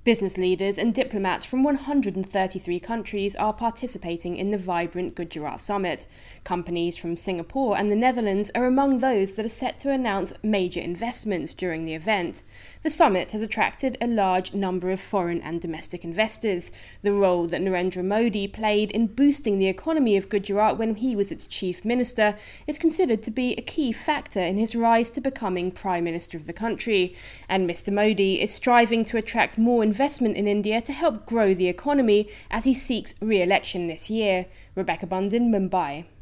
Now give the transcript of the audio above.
Business leaders and diplomats from 133 countries are participating in the vibrant Gujarat Summit. Companies from Singapore and the Netherlands are among those that are set to announce major investments during the event. The summit has attracted a large number of foreign and domestic investors. The role that Narendra Modi played in boosting the economy of Gujarat when he was its chief minister is considered to be a key factor in his rise to becoming Prime Minister of the country. And Mr. Modi is striving to attract more investment in India to help grow the economy as he seeks re-election this year. Rebecca Bundin, Mumbai.